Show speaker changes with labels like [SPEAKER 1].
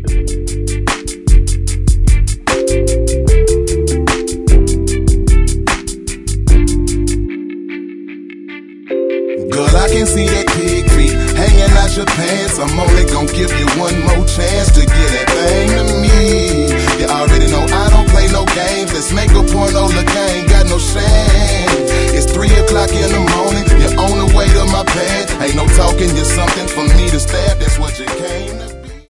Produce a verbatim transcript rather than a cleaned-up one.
[SPEAKER 1] Girl, I can see that pig feet hanging out your pants. I'm only gonna give you one more